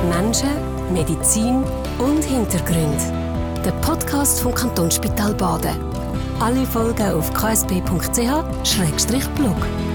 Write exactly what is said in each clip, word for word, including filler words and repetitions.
Menschen, Medizin und Hintergründe. Der Podcast vom Kantonsspital Baden. Alle Folgen auf k s b punkt c h schrägstrich blog.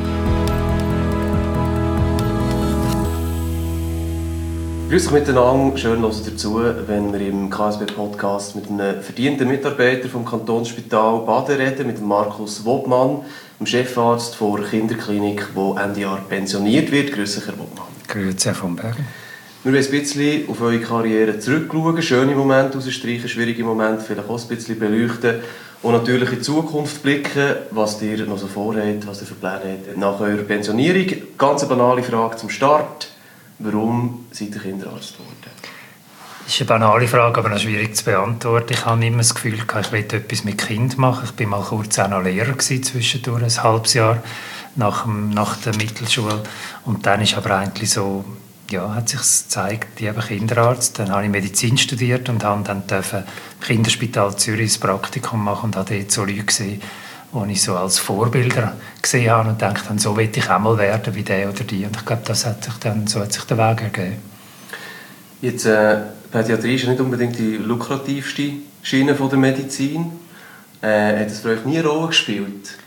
Grüß euch miteinander, schön hören dazu, wenn wir im K S B-Podcast mit einem verdienten Mitarbeiter vom Kantonsspital Baden reden, mit Markus Wobmann, dem Chefarzt der Kinderklinik, der Ende Jahr pensioniert wird. Grüß euch, Herr Wobmann. Grüezi, Herr von Bergen. Wir wollen ein bisschen auf eure Karriere zurückschauen, schöne Momente rausstreichen, schwierige Momente vielleicht auch ein bisschen beleuchten und natürlich in die Zukunft blicken, was ihr noch so vorhabt, was ihr für Pläne habt nach eurer Pensionierung. Ganz eine banale Frage zum Start. Warum seid ihr Kinderarzt geworden? Das ist eine banale Frage, aber noch schwierig zu beantworten. Ich habe immer das Gefühl, ich will etwas mit Kind machen. Ich war mal kurz auch noch Lehrer gewesen, zwischendurch ein halbes Jahr nach, dem, nach der Mittelschule. Und dann ist aber eigentlich so, ja, hat sich gezeigt, ich bin Kinderarzt. Dann habe ich Medizin studiert und habe dann im Kinderspital Zürich das Praktikum machen und habe dort so Leute gesehen, die ich so als Vorbilder gesehen habe und gedacht habe, so will ich auch mal werden wie der oder die. Und ich glaube, das hat sich dann, so hat sich der Weg ergeben. Jetzt, äh, Pädiatrie ist ja nicht unbedingt die lukrativste Schiene von der Medizin. Äh, hat das für euch nie eine Rolle gespielt?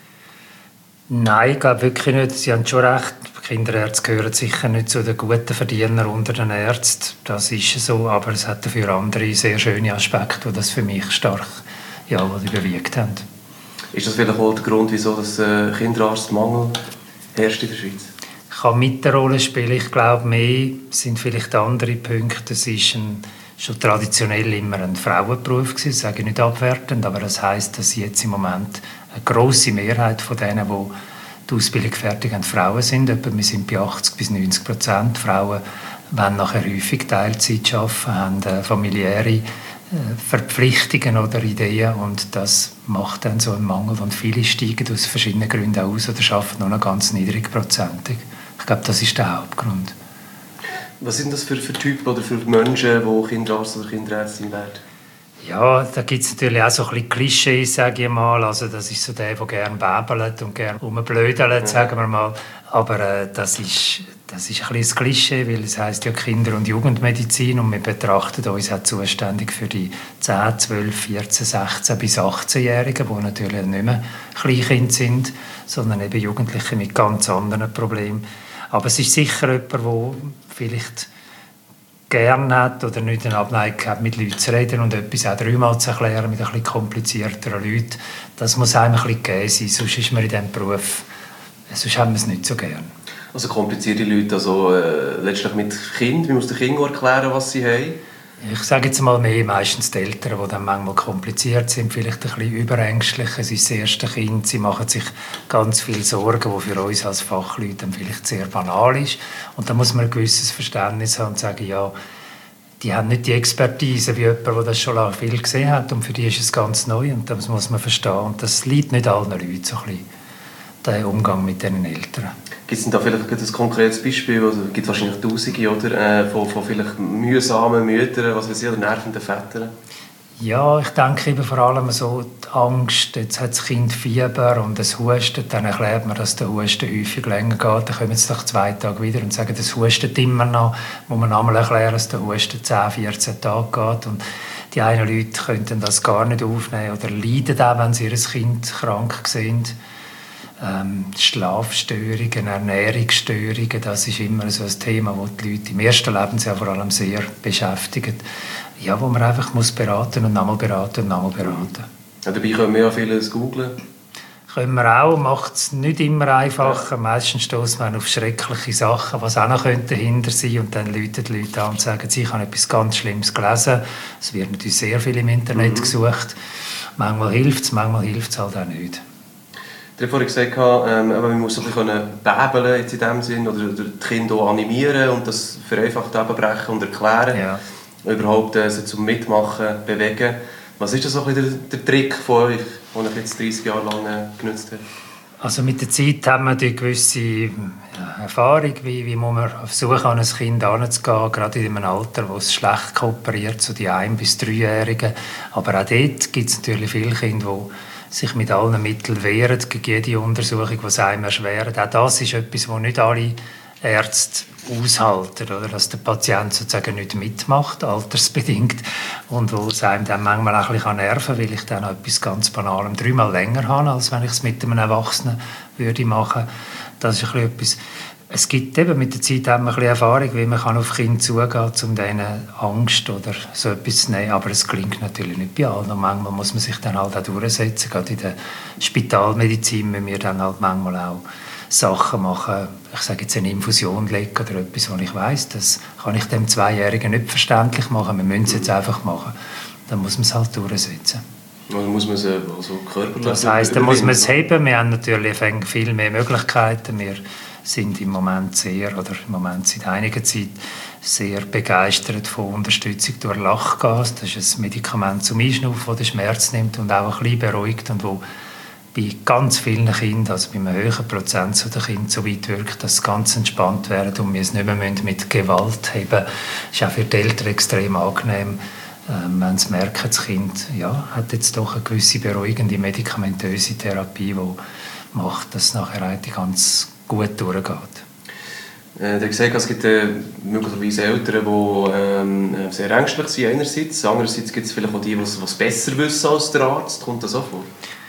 Nein, ich glaube wirklich nicht. Sie haben schon recht. Kinderärzte gehören sicher nicht zu den guten Verdienern unter den Ärzten. Das ist so, aber es hat dafür andere sehr schöne Aspekte, die das für mich stark ja, überwiegt haben. Ist das vielleicht auch der Grund, wieso das äh, Kinderarztmangel herrscht in der Schweiz? Kann mit der Rolle spielen. Ich glaube, mehr sind vielleicht andere Punkte. Es ist ein, schon traditionell immer ein Frauenberuf gewesen, das sage ich nicht abwertend, aber das heisst, dass jetzt im Moment eine grosse Mehrheit von denen, die die Ausbildung fertig haben, Frauen sind. Wir sind bei achtzig bis neunzig Prozent. Frauen wollen nachher häufig Teilzeit arbeiten, haben familiäre Verpflichtungen oder Ideen und das macht dann so einen Mangel und viele steigen aus verschiedenen Gründen aus oder arbeiten nur noch ganz niedrigprozentig. Ich glaube, das ist der Hauptgrund. Was sind das für, für Typen oder für Menschen, die Kinderarzt oder Kinderärztin werden? Ja, da gibt es natürlich auch so ein bisschen Klischees, sage ich mal. Also das ist so der, der gerne bäbelt und gerne rumblödelt, sagen wir mal. Aber äh, das ist, das ist ein bisschen ein Klischee, weil es heisst ja Kinder- und Jugendmedizin und wir betrachten uns auch zuständig für die zehn, zwölf, vierzehn, sechzehn bis achtzehnjährigen, die natürlich nicht mehr Kleinkinder sind, sondern eben Jugendliche mit ganz anderen Problemen. Aber es ist sicher jemand, der vielleicht gerne hat oder nicht eine Abneigung hat, mit Leuten zu reden und etwas auch dreimal zu erklären mit ein bisschen komplizierteren Leuten. Das muss einem ein bisschen gegeben sein, sonst ist man in diesem Beruf, sonst haben wir es nicht so gern. Also komplizierte Leute, also äh, letztlich mit Kind, wie muss der Kind erklären, was sie haben? Ich sage jetzt mal mehr, meistens die Eltern, die dann manchmal kompliziert sind, vielleicht ein bisschen überängstlich. Es ist das erste Kind, sie machen sich ganz viele Sorgen, die für uns als Fachleute dann vielleicht sehr banal ist. Und da muss man ein gewisses Verständnis haben und sagen, ja, die haben nicht die Expertise wie jemand, der das schon lange viel gesehen hat. Und für die ist es ganz neu und das muss man verstehen. Und das liegt nicht allen Leuten so ein bisschen, der Umgang mit diesen Eltern. Gibt es da vielleicht ein konkretes Beispiel? Also, es gibt wahrscheinlich Tausende oder, äh, von, von vielleicht mühsamen Müttern, was weiß ich, oder nervenden Vätern? Ja, ich denke eben vor allem so die Angst, jetzt hat das Kind Fieber und es hustet, dann erklärt man, dass der Husten häufig länger geht, dann kommen sie nach zwei Tagen wieder und sagen, das hustet immer noch, muss man einmal erklären, dass der Husten zehn, vierzehn Tage geht und die einen Leute können das gar nicht aufnehmen oder leiden auch, wenn sie ihr Kind krank sind. Ähm, Schlafstörungen, Ernährungsstörungen, das ist immer so ein Thema, das die Leute im ersten Lebensjahr vor allem sehr beschäftigt. Ja, wo man einfach muss beraten und nochmal beraten und nochmal beraten. Ja, dabei können wir ja vieles googlen. Können wir auch, macht es nicht immer einfacher. Ja. Meistens stößt man auf schreckliche Sachen, was auch noch dahinter sein könnte. Und dann rufen die Leute an und sagen, sie haben etwas ganz Schlimmes gelesen. Es wird natürlich sehr viel im Internet mhm. gesucht. Manchmal hilft es, manchmal hilft es halt auch nicht. Du hast vorhin gesagt, ähm, man muss so ein bisschen bäbeln jetzt in dem Sinn, oder, oder die Kinder auch animieren und das vereinfacht brechen und erklären. Ja. Überhaupt äh, sie zum Mitmachen bewegen. Was ist das so ein bisschen der, der Trick von euch, den ich jetzt dreißig Jahre lang äh, genutzt habe? Also mit der Zeit haben wir eine gewisse ja, Erfahrung, wie, wie muss man versuchen, an ein Kind heranzugehen, gerade in einem Alter, wo es schlecht kooperiert, so die ein- bis dreijährigen. Aber auch dort gibt es natürlich viele Kinder, die sich mit allen Mitteln wehren gegen jede Untersuchung, die es einem erschwert. Auch das ist etwas, das nicht alle Ärzte aushalten, oder? Dass der Patient sozusagen nicht mitmacht, altersbedingt, und wo es einem dann manchmal auch ein bisschen nerven kann, weil ich dann auch etwas ganz Banalem dreimal länger habe, als wenn ich es mit einem Erwachsenen würde machen. Das ist ein bisschen etwas. Es gibt eben mit der Zeit auch ein bisschen Erfahrung, wie man auf Kinder zugehen kann, um denen Angst oder so etwas zu nehmen. Aber es gelingt natürlich nicht bei allen. Und manchmal muss man sich dann halt auch durchsetzen. Gerade in der Spitalmedizin müssen wir dann halt manchmal auch Sachen machen. Ich sage jetzt eine Infusion legen oder etwas, wo ich weiss, das kann ich dem Zweijährigen nicht verständlich machen. Wir müssen es jetzt einfach machen. Dann muss man es halt durchsetzen. Also muss man es also körperlich Das heisst, dann muss man es heben. Wir haben natürlich viel mehr Möglichkeiten. Wir sind im Moment sehr, oder im Moment seit einiger Zeit, sehr begeistert von Unterstützung durch Lachgas. Das ist ein Medikament zum Einschnaufen, das den Schmerz nimmt und auch ein bisschen beruhigt und wo bei ganz vielen Kindern, also bei einem höheren Prozent der Kinder, so weit wirkt, dass sie ganz entspannt werden und wir es nicht mehr mit Gewalt heben. Das ist auch für die Eltern extrem angenehm, ähm, wenn sie merken, das Kind ja, hat jetzt doch eine gewisse beruhigende medikamentöse Therapie, die macht, dass es nachher eigentlich ganz gut durchgeht. Äh, du hast gesagt, es gibt äh, möglicherweise Eltern, die ähm, sehr ängstlich sind einerseits. Andererseits gibt es vielleicht auch die, die es besser wissen als der Arzt. Kommt das auch vor?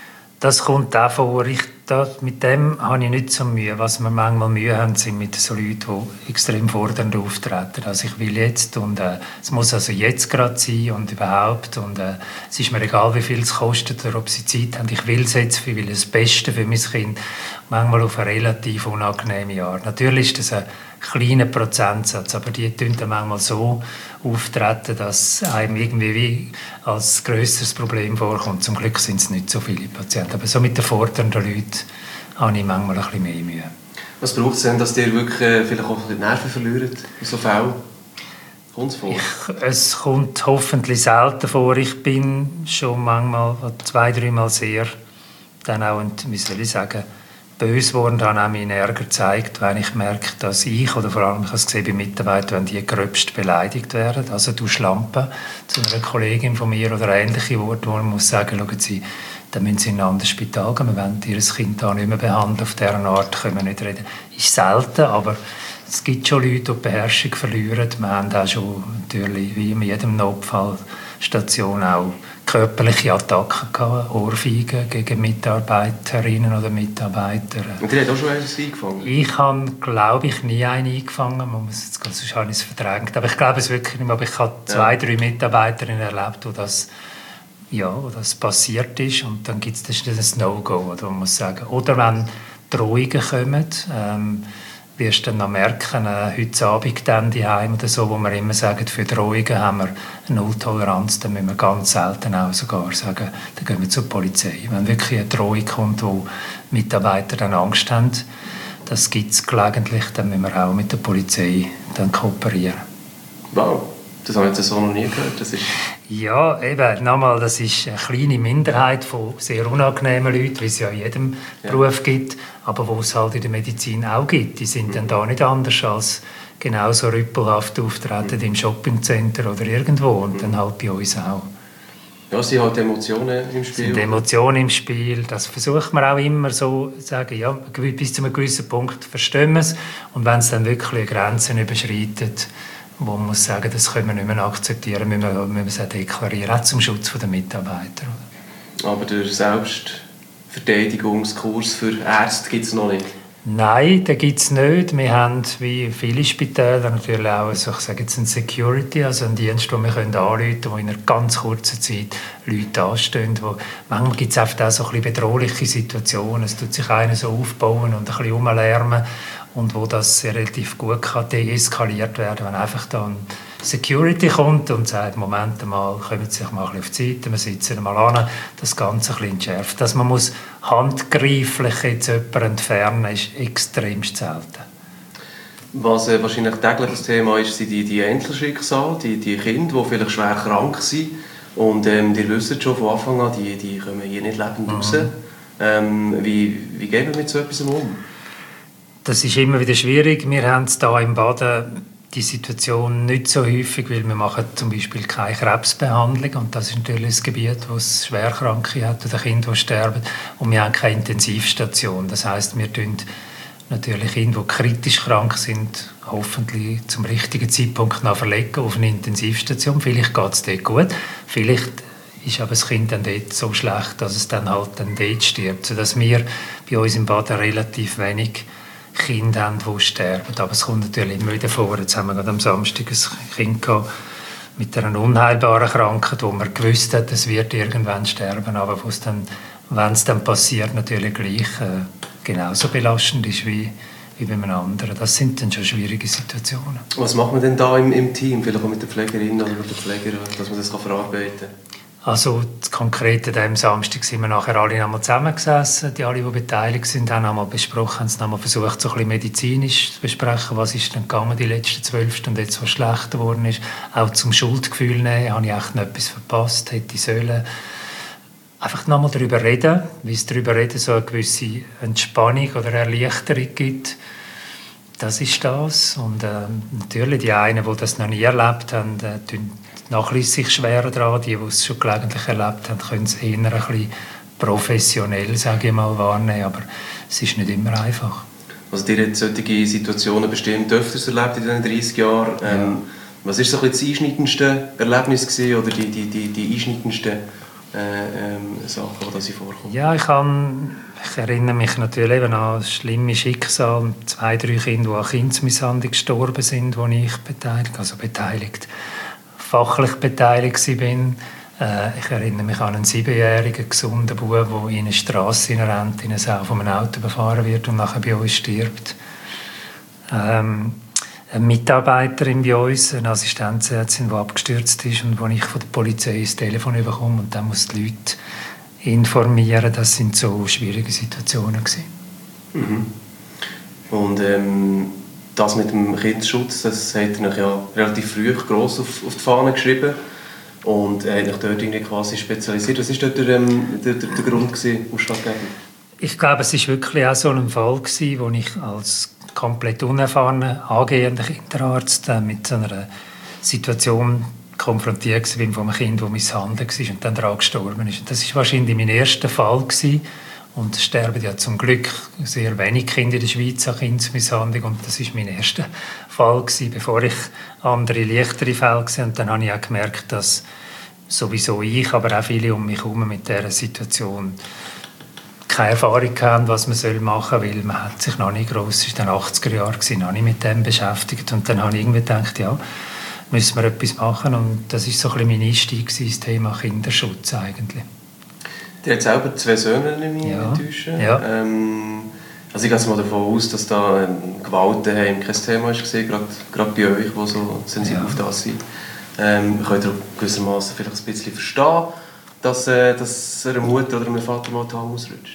Das kommt auch vor. Ich, da, mit dem habe ich nicht so Mühe. Was wir manchmal Mühe haben, sind mit so Leuten, die extrem fordernd auftreten. Also ich will jetzt und äh, es muss also jetzt gerade sein und überhaupt. Und äh, es ist mir egal, wie viel es kostet oder ob sie Zeit haben. Ich will es jetzt, ich will das Beste für mein Kind. Manchmal auf eine relativ unangenehme Art. Natürlich ist das ein kleiner Prozentsatz, aber die tun dann manchmal so auftreten, dass einem irgendwie wie als grösseres Problem vorkommt. Zum Glück sind es nicht so viele Patienten. Aber so mit den fordernden Leuten habe ich manchmal ein bisschen mehr Mühe. Was braucht es denn, dass ihr wirklich äh, vielleicht auch die Nerven verliert in so Fällen? Kommt es vor? Ich, es kommt hoffentlich selten vor. Ich bin schon manchmal, zwei, dreimal sehr, dann auch, wie soll ich sagen, böse geworden, dann auch meinen Ärger gezeigt, wenn ich merke, dass ich, oder vor allem ich habe es gesehen bei Mitarbeitern, wenn die gröbst beleidigt werden, also du Schlampe, zu einer Kollegin von mir oder ähnliche Worte, wo man muss sagen, schauen Sie, dann müssen Sie in ein anderes Spital gehen, wir wollen Ihr Kind da nicht mehr behandeln, auf dieser Art können wir nicht reden. Ist selten, aber es gibt schon Leute, die die Beherrschung verlieren. Wir haben auch schon natürlich, wie in jedem Notfallstation, auch körperliche Attacken gehabt, Ohrfeigen gegen Mitarbeiterinnen oder Mitarbeiter. Und ihr habt auch schon eines eingefangen? Ich habe, glaube ich, nie einen eingefangen. Man muss jetzt, sonst habe ich es verdrängt. Aber ich glaube es wirklich nicht mehr. Aber ich habe zwei, ja. drei Mitarbeiterinnen erlebt, wo das, ja, wo das passiert ist. Und dann gibt es ein No-Go, oder man muss sagen. Oder wenn Drohungen kommen, ähm, wirst du dann noch merken, äh, heute Abend dann die Heim oder so, wo wir immer sagen, für Drohungen haben wir eine Nulltoleranz, dann müssen wir ganz selten auch sogar sagen, dann gehen wir zur Polizei. Wenn wirklich eine Drohung kommt, wo Mitarbeiter dann Angst haben, das gibt es gelegentlich, dann müssen wir auch mit der Polizei dann kooperieren. Wow, das habe ich jetzt so noch nie gehört. Das ist ja, eben, nochmal, das ist eine kleine Minderheit von sehr unangenehmen Leuten, wie es ja in jedem ja. Beruf gibt, aber wo es halt in der Medizin auch gibt. Die sind mhm. dann da nicht anders als genauso rüppelhaft auftreten mhm. im Shoppingcenter oder irgendwo und mhm. dann halt bei uns auch. Ja, es sind halt Emotionen im Spiel. Es sind Emotionen im Spiel. Das versucht man auch immer so zu sagen, ja, bis zu einem gewissen Punkt verstehen wir es. Und wenn es dann wirklich Grenzen überschreitet, wo man muss sagen, das können wir nicht mehr akzeptieren, müssen wir, müssen wir es auch deklarieren, auch zum Schutz der Mitarbeiter. Aber der Selbstverteidigungskurs für Ärzte gibt es noch nicht? Nein, den gibt es nicht. Wir haben, wie viele Spitäler, natürlich auch also ich sage jetzt ein Security, also einen Dienst, den wir anrufen können, wo in einer ganz kurzen Zeit Leute anstehen. Wo, manchmal gibt es oft auch so ein bisschen bedrohliche Situationen. Es tut sich einer so aufbauen und ein bisschen rumlärmen. Und wo das relativ gut kann deeskaliert werden, wenn einfach dann Security kommt und sagt, Moment mal, kommen Sie sich mal ein bisschen auf die Seite, wir sitzen mal an, das Ganze ein bisschen entschärft. Dass man muss handgreiflich jetzt jemanden entfernen, ist extremst selten. Was äh, wahrscheinlich täglich das Thema ist, sind die, die Einzelschicksale, die, die Kinder, die vielleicht schwer krank sind. Und ähm, die wissen schon von Anfang an, die, die kommen hier nicht lebend mhm. raus. Ähm, wie, wie gehen wir mit so etwas um? Das ist immer wieder schwierig. Wir haben hier im Baden die Situation nicht so häufig, weil wir machen zum Beispiel keine Krebsbehandlung und das ist natürlich ein Gebiet, wo es Schwerkranke hat oder Kinder, die sterben und wir haben keine Intensivstation. Das heisst, wir tun natürlich Kinder, die kritisch krank sind, hoffentlich zum richtigen Zeitpunkt noch verlegen auf eine Intensivstation. Vielleicht geht es dort gut, vielleicht ist aber das Kind dann dort so schlecht, dass es dann halt dann dort stirbt. Sodass wir bei uns im Baden relativ wenig Kinder haben, die sterben. Aber es kommt natürlich immer wieder vor. Jetzt haben wir gerade am Samstag ein Kind gehabt mit einer unheilbaren Krankheit, wo man gewusst hat, es wird irgendwann sterben, aber dann, wenn es dann passiert, natürlich gleich äh, genauso belastend ist wie, wie bei einem anderen. Das sind dann schon schwierige Situationen. Was macht man denn da im, im Team, vielleicht auch mit der Pflegerin oder mit dem Pfleger, dass man das verarbeiten kann? Also das Konkrete am Samstag sind wir nachher alle einmal zusammengesessen, die alle, die beteiligt sind, haben einmal besprochen, haben es einmal versucht, so ein bisschen medizinisch zu besprechen, was ist denn gegangen die letzten zwölf Stunden, jetzt was schlechter geworden ist. Auch zum Schuldgefühl nehmen, habe ich echt noch etwas verpasst, hätte ich sollen. Einfach nochmal darüber reden, wie es darüber reden so eine gewisse Entspannung oder Erleichterung gibt. Das ist das. Und äh, natürlich die einen, die das noch nie erlebt haben, äh, tun nachweislich sich schwerer daran. Die, die es schon gelegentlich erlebt haben, können es eher ein bisschen professionell, sage ich mal, wahrnehmen. Aber es ist nicht immer einfach. Also ihr habt solche Situationen bestimmt öfters erlebt in diesen dreissig Jahren. Ähm, ja. Was war so ein bisschen das einschneidendste Erlebnis gewesen, oder die, die, die, die einschneidendsten äh, ähm, Sachen, die Sie vorkommen? Ja, ich, kann, ich erinnere mich natürlich eben an schlimme Schicksale. Zwei, drei Kinder, die an Kindsmisshandlung gestorben sind, wo ich beteiligt, also beteiligt, fachlich beteiligt war. Ich erinnere mich an einen siebenjährigen gesunden Bub, der in eine Strasse rennt, in eine Sau von einem Auto überfahren wird und nachher bei uns stirbt. Ähm, eine Mitarbeiterin bei uns, eine Assistenzärztin, die abgestürzt ist und wo ich von der Polizei das Telefon bekomme und dann muss die Leute informieren. Das sind so schwierige Situationen gewesen. Mhm. Und ähm das mit dem Kindesschutz, das hat er ja relativ früh gross auf, auf die Fahne geschrieben und er hat sich dort irgendwie quasi spezialisiert. Was war dort der, ähm, der, der, der Grund ausschlaggebend? Ich glaube, es war wirklich auch so ein Fall gewesen, wo ich als komplett unerfahrener, angehender Kinderarzt äh, mit so einer Situation konfrontiert war von einem Kind, das misshandelt war und dann daran gestorben ist. Das war wahrscheinlich mein erster Fall gewesen. Und es sterben ja zum Glück sehr wenig Kinder in der Schweiz an Kindsmisshandlung. Und das war mein erster Fall gewesen, bevor ich andere, leichtere Fälle gesehen habe. Und dann habe ich auch gemerkt, dass sowieso ich, aber auch viele um mich herum mit dieser Situation keine Erfahrung haben, was man machen soll, weil man hat sich noch nicht gross, es war dann achtziger Jahre, noch nicht mit dem beschäftigt. Und dann habe ich irgendwie gedacht, ja, müssen wir etwas machen. Und das war so ein bisschen mein Einstieg ins Thema Kinderschutz eigentlich. Der hat selber zwei Söhne, nicht mehr ja. enttäuschen. Ja. Ähm, also ich gehe mal davon aus, dass da ähm, Gewalt daheim kein Thema war, gerade, gerade bei euch, die so sensibel ja. auf das sind. Ähm, könnt ihr gewissermaßen vielleicht ein bisschen verstehen, dass, äh, dass einer Mutter oder einem Vater mal die Hand ausrutscht?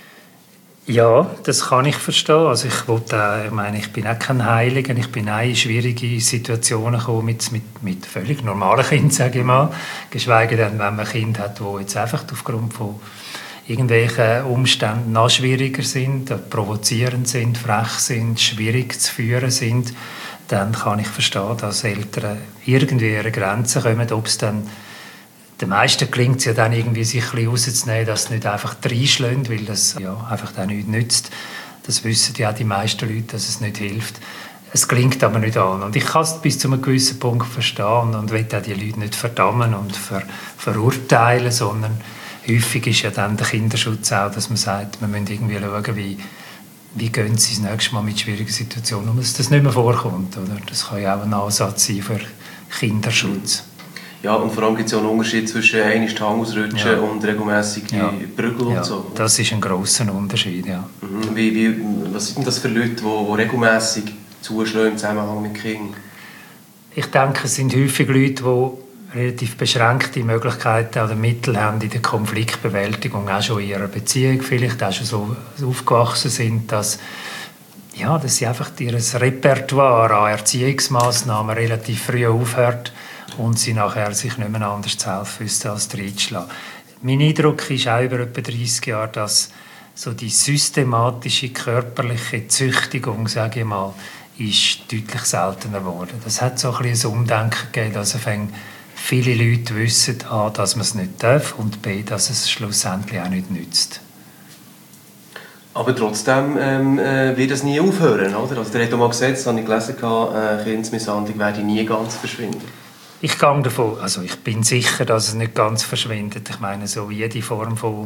Ja, das kann ich verstehen. Also ich, wollte, ich meine, ich bin auch kein Heiliger. Ich bin auch in schwierige Situationen gekommen mit, mit, mit völlig normalen Kindern, sage ich mal. Geschweige denn, wenn man ein Kind hat, das jetzt einfach aufgrund von irgendwelchen Umständen noch schwieriger sind, provozierend sind, frech sind, schwierig zu führen sind, dann kann ich verstehen, dass Eltern irgendwie ihre Grenzen kommen, ob es dann den meisten gelingt es ja dann irgendwie, sich ein bisschen rauszunehmen, dass es nicht einfach reinschlägt, weil das ja, einfach dann nichts nützt. Das wissen ja auch die meisten Leute, dass es nicht hilft. Es gelingt aber nicht an. Und ich kann es bis zu einem gewissen Punkt verstehen und will auch die Leute nicht verdammen und ver verurteilen, sondern häufig ist ja dann der Kinderschutz auch, dass man sagt, wir müssen irgendwie schauen, wie, wie gehen sie das nächste Mal mit schwierigen Situationen um, dass das nicht mehr vorkommt. Oder? Das kann ja auch ein Ansatz sein für Kinderschutz. Ja, und vor allem gibt es ja einen Unterschied zwischen einmal die Hand ausrutschen ja. und regelmässig ja. Prügel und ja. so. Das ist ein grosser Unterschied, ja. Mhm. Wie, wie, was sind denn das für Leute, die, die regelmässig zuschlagen im Zusammenhang mit Kindern? Ich denke, es sind häufig Leute, die relativ beschränkte Möglichkeiten oder Mittel haben in der Konfliktbewältigung, auch schon in ihrer Beziehung vielleicht, auch schon so aufgewachsen sind, dass, ja, dass sie einfach ihr Repertoire an Erziehungsmaßnahmen relativ früh aufhört und sie nachher sich nicht mehr anders zu helfen wüssten, als reinzuschlagen. Mein Eindruck ist auch über etwa dreissig Jahre, dass so die systematische körperliche Züchtigung, sage ich mal, ist deutlich seltener geworden. Das hat so ein bisschen ein Umdenken gegeben, dass viele Leute wissen, A, dass man es nicht darf und B, dass es schlussendlich auch nicht nützt. Aber trotzdem ähm, äh, wird das nie aufhören, oder? Also der hat auch mal gesagt, das habe ich gelesen, äh, Kindsmisshandlung werde nie ganz verschwinden. Ich gehe davon, also ich bin sicher, dass es nicht ganz verschwindet. Ich meine, so wie jede Form von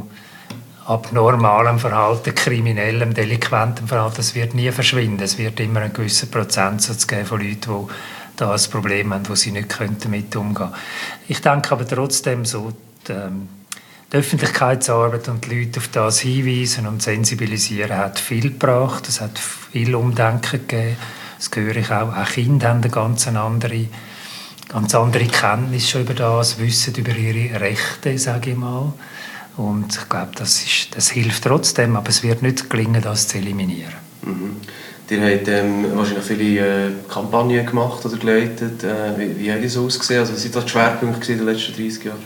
abnormalem Verhalten, kriminellem, delinquentem Verhalten, das wird nie verschwinden. Es wird immer einen gewissen Prozentsatz geben von Leuten, die da ein Problem haben, wo sie nicht damit umgehen können. Ich denke aber trotzdem so, die, ähm, die Öffentlichkeitsarbeit und die Leute auf das hinweisen und sensibilisieren hat viel gebracht. Es hat viel Umdenken gegeben. Das höre ich auch. Auch Kinder haben eine ganz andere ganz andere Kenntnis schon über das, wissen über ihre Rechte, sage ich mal. Und ich glaube, das, ist, das hilft trotzdem, aber es wird nicht gelingen, das zu eliminieren. Mhm. Ihr habt ähm, wahrscheinlich viele äh, Kampagnen gemacht oder geleitet. Äh, wie, wie hat das ausgesehen? Also, was waren das die Schwerpunkte in den letzten dreißig Jahren?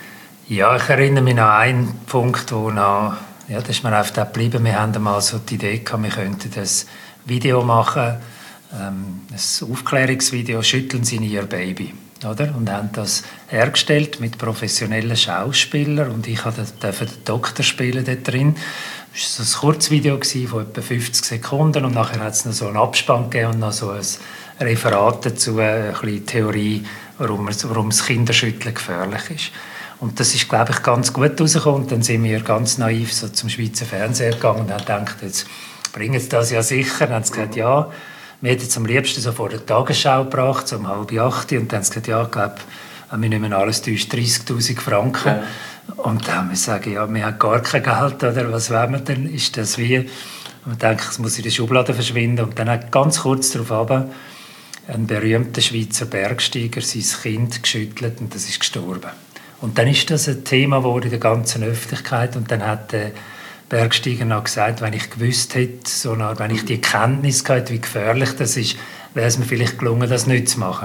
Ja, ich erinnere mich an einen Punkt, wo noch, ja, das ist mir auf dem geblieben. Wir hatten mal so die Idee gehabt, wir könnten das Video machen, ähm, ein Aufklärungsvideo, «Schütteln Sie nie Ihr Baby». Oder? Und haben das hergestellt mit professionellen Schauspielern und ich durfte den Doktor spielen dort drin. Es war so ein Kurzvideo von etwa fünfzig Sekunden und nachher hat es noch so einen Abspann gegeben und noch so ein Referat dazu, eine kleine Theorie, warum, warum das Kinderschütteln gefährlich ist. Und das ist, glaube ich, ganz gut rausgekommen. Und dann sind wir ganz naiv so zum Schweizer Fernseher gegangen und haben gedacht, jetzt bringen sie das ja sicher. Dann haben sie gesagt, ja. Wir hätten es am liebsten so vor der Tagesschau gebracht, so um halb acht. Und dann haben sie gesagt, ja, ich glaube, wir nehmen alles durch dreißigtausend Franken. Ja. Und dann haben wir gesagt, ja, wir haben gar kein Geld, oder was wollen wir denn? Ist das wie? Und wir denken, es muss in der Schublade verschwinden. Und dann hat ganz kurz darauf runter ein berühmter Schweizer Bergsteiger sein Kind geschüttelt und das ist gestorben. Und dann ist das ein Thema geworden in der ganzen Öffentlichkeit. Und dann hat der Bergsteiger noch gesagt, wenn ich gewusst hätte, so eine, wenn ich die Kenntnis hatte, wie gefährlich das ist, wäre es mir vielleicht gelungen, das nicht zu machen.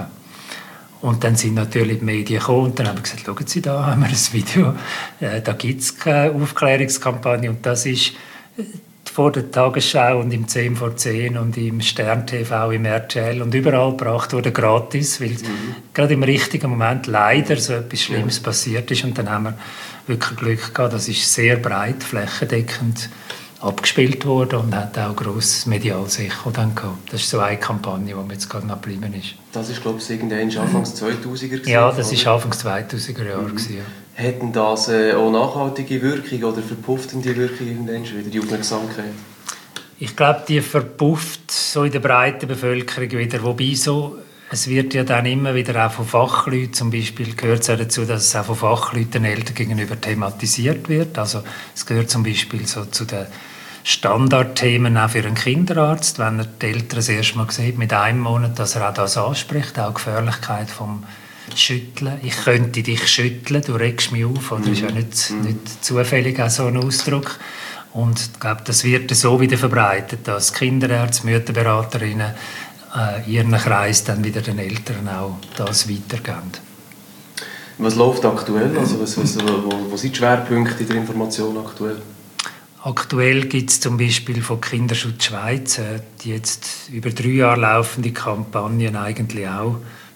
Und dann sind natürlich die Medien gekommen und dann haben wir gesagt, schauen Sie, da haben wir ein Video, äh, da gibt es keine Aufklärungskampagne und das ist äh, vor der Tagesschau und im zehn vor zehn und im Stern T V, im R T L und überall gebracht wurde gratis, weil mhm. gerade im richtigen Moment leider so etwas Schlimmes ja. passiert ist und dann haben wir wirklich Glück gehabt, das ist sehr breit, flächendeckend abgespielt worden und hat auch grosses mediales Echo dann gehabt. Das ist so eine Kampagne, die mir jetzt gerade noch geblieben ist. Das ist, glaube ich, irgendwann Anfangs zweitausender gewesen, ja, das war Anfangs zweitausender Jahre. Mhm. Gewesen, ja. Hätten das äh, auch nachhaltige Wirkung oder verpufft die Wirkung irgendwann wieder, die Aufmerksamkeit? Ich glaube, die verpufft so in der breiten Bevölkerung wieder, wobei so, es wird ja dann immer wieder auch von Fachleuten, zum Beispiel gehört es auch dazu, dass es auch von Fachleuten den Eltern gegenüber thematisiert wird. Also es gehört zum Beispiel so zu den Standardthemen auch für einen Kinderarzt, wenn er die Eltern das erste Mal sieht, mit einem Monat, dass er auch das anspricht, auch die Gefährlichkeit vom Schütteln. Ich könnte dich schütteln, du regst mich auf. Oder? Das ist ja nicht, nicht zufällig auch so ein Ausdruck. Und ich glaube, das wird so wieder verbreitet, dass Kinderärzte, Mütterberaterinnen äh, ihren Kreis dann wieder den Eltern auch das weitergeben. Was läuft aktuell? Also was, was, wo, wo sind die Schwerpunkte in der Information aktuell? Aktuell gibt es zum Beispiel von Kinderschutz Schweiz, äh, die jetzt über drei Jahre laufende Kampagnen eigentlich auch.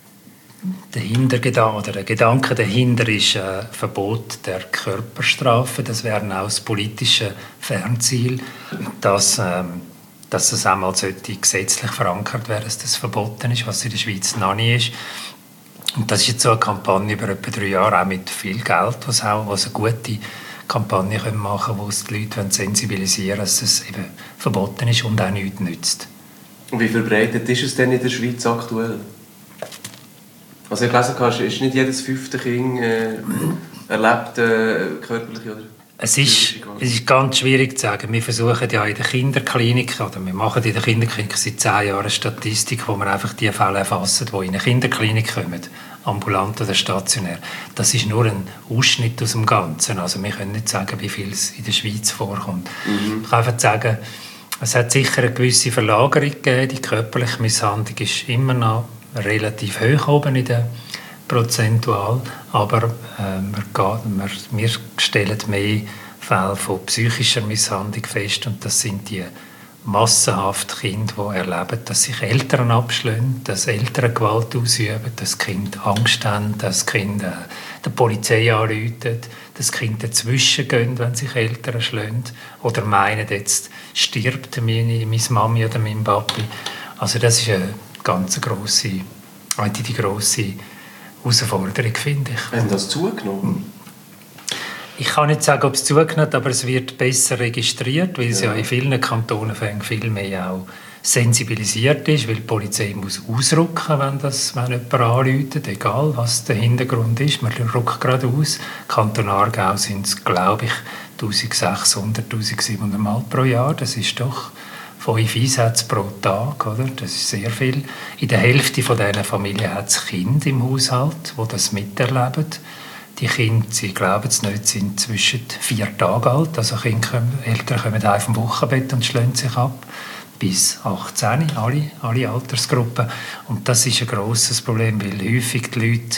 Der Hintergedanke, oder der Gedanke dahinter ist ein Verbot der Körperstrafe. Das wäre auch das politische Fernziel, dass, ähm, dass das einmal gesetzlich verankert werden, dass das verboten ist, was in der Schweiz noch nicht ist. Und das ist jetzt so eine Kampagne über etwa drei Jahre, auch mit viel Geld, was auch was eine gute Kampagne machen können, wo es die Leute sensibilisieren wollen, dass es eben verboten ist und auch nichts nützt. Und wie verbreitet ist es denn in der Schweiz aktuell? Also ich gelesen habe, ist nicht jedes fünfte Kind äh, erlebt äh, körperlich oder? Es ist, es ist ganz schwierig zu sagen. Wir versuchen ja in der Kinderklinik, oder wir machen in der Kinderklinik seit zehn Jahren eine Statistik, wo wir einfach die Fälle erfassen, die in eine Kinderklinik kommen, ambulant oder stationär. Das ist nur ein Ausschnitt aus dem Ganzen. Also wir können nicht sagen, wie viel es in der Schweiz vorkommt. Mhm. Ich kann einfach sagen, es hat sicher eine gewisse Verlagerung gegeben. Die körperliche Misshandlung ist immer noch relativ hoch oben in der prozentual, aber äh, wir, gehen, wir, wir stellen mehr Fälle von psychischer Misshandlung fest und das sind die massenhaft Kinder, die erleben, dass sich Eltern abschlagen, dass Eltern Gewalt ausüben, dass Kinder Angst haben, dass Kinder äh, der Polizei anrufen, dass Kinder dazwischen gehen, wenn sich Eltern schlagen oder meinen, jetzt stirbt meine, meine Mami oder mein Papi. Also das ist eine ganz grosse, eigentlich die grosse Herausforderung, finde ich. Haben das zugenommen? Ich kann nicht sagen, ob es zugenommen hat, aber es wird besser registriert, weil es ja, ja in vielen Kantonen viel mehr auch sensibilisiert ist, weil die Polizei muss ausrücken, wenn, das, wenn jemand anruft, egal was der Hintergrund ist. Man rückt gerade aus. Kanton Aargau sind es, glaube ich, eintausendsechshundert, eintausendsiebenhundert Mal pro Jahr. Das ist doch fünf Einsätze pro Tag, oder? Das ist sehr viel. In der Hälfte dieser Familien hat es Kinder im Haushalt, die das miterleben. Die Kinder, sie glauben es nicht, sind zwischen vier Tage alt. Also Kinder kommen, Eltern kommen heim vom Wochenbett und schlagen sich ab. Bis achtzehn, alle, alle Altersgruppen. Und das ist ein grosses Problem, weil häufig die Leute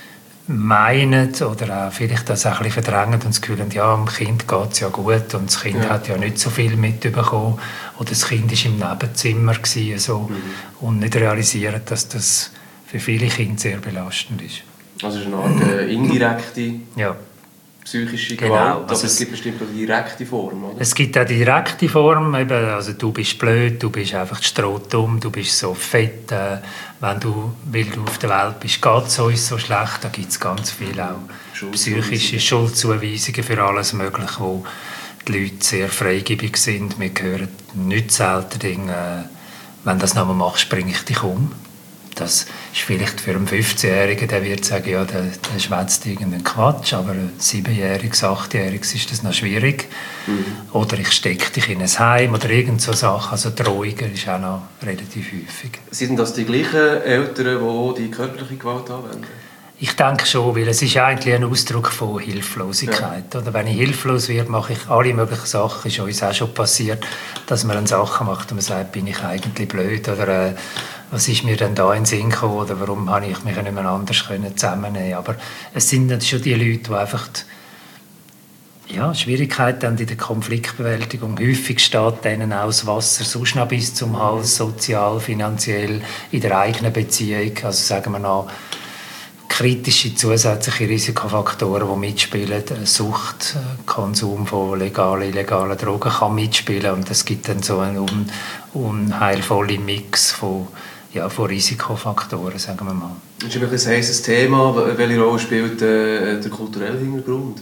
meinen oder auch vielleicht das auch ein bisschen verdrängen und das Gefühl haben, ja, dem Kind geht es ja gut und das Kind ja. hat ja nicht so viel mitbekommen oder das Kind war im Nebenzimmer gewesen, so, mhm. und nicht realisieren, dass das für viele Kinder sehr belastend ist. Also es ist eine Art äh, indirekte ja. psychische Gewalt, genau. aber also es, es gibt bestimmt auch die direkte Form, oder? Es gibt auch die direkte Form, eben, also du bist blöd, du bist einfach strohdumm, du bist so fett, äh, wenn du, weil du auf der Welt bist, geht es uns so schlecht, da gibt es ganz viele auch psychische Schuldzuweisungen für alles Mögliche, wo die Leute sehr freigebig sind. Wir hören nicht selten Dinge, äh, wenn du das nochmal machst, bringe ich dich um. Das ist vielleicht für einen fünfzehnjährigen, der wird sagen, ja, der, der schwätzt irgendeinen Quatsch, aber ein siebenjähriges, achtjähriges ist das noch schwierig. Mhm. Oder ich stecke dich in ein Heim oder irgend so Sachen. Also Drohungen ist auch noch relativ häufig. Sind das die gleichen Eltern, die die körperliche Gewalt anwenden? Ich denke schon, weil es ist eigentlich ein Ausdruck von Hilflosigkeit. Ja. Oder wenn ich hilflos werde, mache ich alle möglichen Sachen. Es ist uns auch schon passiert, dass man dann Sachen macht und man sagt, bin ich eigentlich blöd oder äh, was ist mir denn da in den Sinn gekommen oder warum habe ich mich nicht mehr anders zusammennehmen. Aber es sind dann schon die Leute, die einfach die, ja, Schwierigkeiten haben in der Konfliktbewältigung. Häufig steht denen auch das Wasser sonst noch bis zum Hals, sozial, finanziell, in der eigenen Beziehung. Also sagen wir noch, kritische zusätzliche Risikofaktoren, die mitspielen. Sucht, Konsum von legalen, illegalen Drogen kann mitspielen und es gibt dann so einen un- unheilvollen Mix von, ja, von Risikofaktoren, sagen wir mal. Das ist ein heißes Thema. Welche Rolle spielt äh, der kulturelle Hintergrund?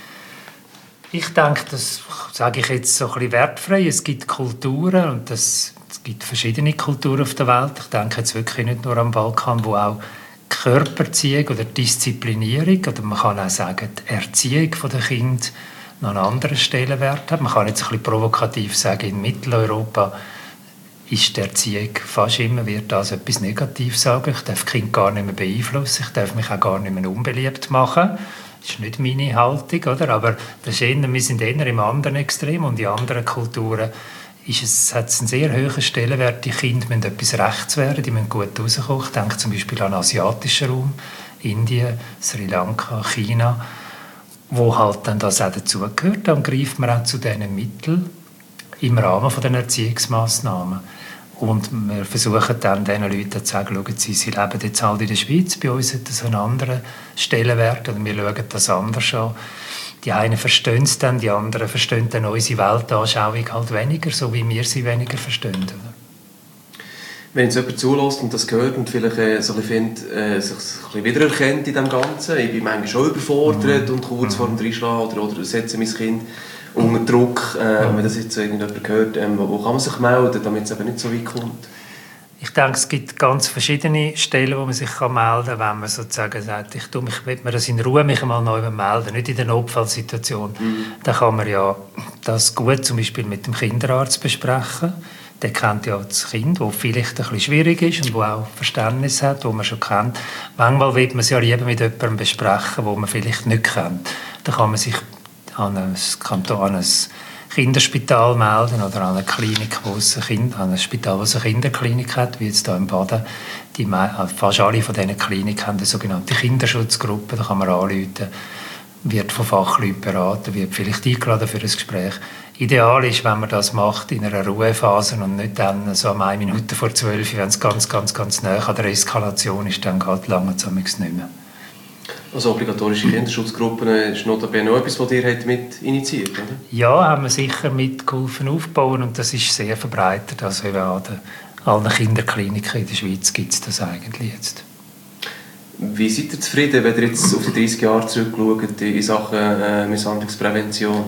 Ich denke, das sage ich jetzt so ein bisschen wertfrei. Es gibt Kulturen und das, es gibt verschiedene Kulturen auf der Welt. Ich denke jetzt wirklich nicht nur am Balkan, wo auch Körperziehung oder Disziplinierung, oder man kann auch sagen, die Erziehung der Kinder noch einen anderen Stellenwert hat. Man kann jetzt ein bisschen provokativ sagen, in Mitteleuropa ist die Erziehung fast immer, wird das etwas Negatives sagen. Ich darf das Kind gar nicht mehr beeinflussen, ich darf mich auch gar nicht mehr unbeliebt machen. Das ist nicht meine Haltung, oder? Aber das ist eher, wir sind eher im anderen Extrem und in anderen Kulturen ist es, hat es einen sehr hohen Stellenwert. Die Kinder müssen etwas rechts werden, die müssen gut rauskommen. Ich denke zum Beispiel an den asiatischen Raum, Indien, Sri Lanka, China, wo halt dann das auch dazugehört. Dann greift man auch zu diesen Mitteln im Rahmen der Erziehungsmaßnahmen. Und wir versuchen dann diesen Leuten zu sagen, schauen Sie, Sie leben jetzt halt in der Schweiz, bei uns hat das einen anderen Stellenwert und wir schauen das anders an. Die einen verstehen es dann, die anderen verstehen dann unsere Weltanschauung halt weniger, so wie wir sie weniger verstehen. Oder? Wenn jetzt jemand zulässt und das hört und vielleicht äh, so ein bisschen, findet, äh, sich ein bisschen wiedererkennt in dem Ganzen, ich bin manchmal schon überfordert mhm. und kurz mhm. vor dem Reinschlagen oder, oder setze mein Kind unter Druck, äh, mhm. wenn das jetzt irgendjemand hört, ähm, wo kann man sich melden, damit es eben nicht so weit kommt? Ich denke, es gibt ganz verschiedene Stellen, wo man sich melden kann, wenn man sozusagen sagt, ich tue mich, will mir das in Ruhe mich mal neu melden, nicht in der Notfallsituation. Mhm. Dann kann man ja das gut zum Beispiel mit dem Kinderarzt besprechen. Der kennt ja das Kind, das vielleicht ein bisschen schwierig ist und das auch Verständnis hat, das man schon kennt. Manchmal will man es ja lieber mit jemandem besprechen, den man vielleicht nicht kennt. Dann kann man sich an ein, an ein Kinderspital melden oder an eine Klinik, wo es ein kind, an ein Spital, wo es eine Kinderklinik hat, wie jetzt hier im Baden. Die, fast alle von diesen Kliniken haben eine sogenannte Kinderschutzgruppe, da kann man anrufen, wird von Fachleuten beraten, wird vielleicht eingeladen für ein Gespräch. Ideal ist, wenn man das macht in einer Ruhephase und nicht dann so um eine Minute vor zwölf, wenn es ganz, ganz, ganz nahe an der Eskalation ist, dann geht lange nicht mehr. Also obligatorische Kinderschutzgruppen ist notabene auch etwas, was ihr mit initiiert, oder? Ja, haben wir sicher mitgeholfen aufbauen und das ist sehr verbreitet. Also eben an den, allen Kinderkliniken in der Schweiz gibt es das eigentlich jetzt. Wie seid ihr zufrieden, wenn ihr jetzt auf die dreissig Jahre zurückschaut in Sachen äh, Misshandlungsprävention?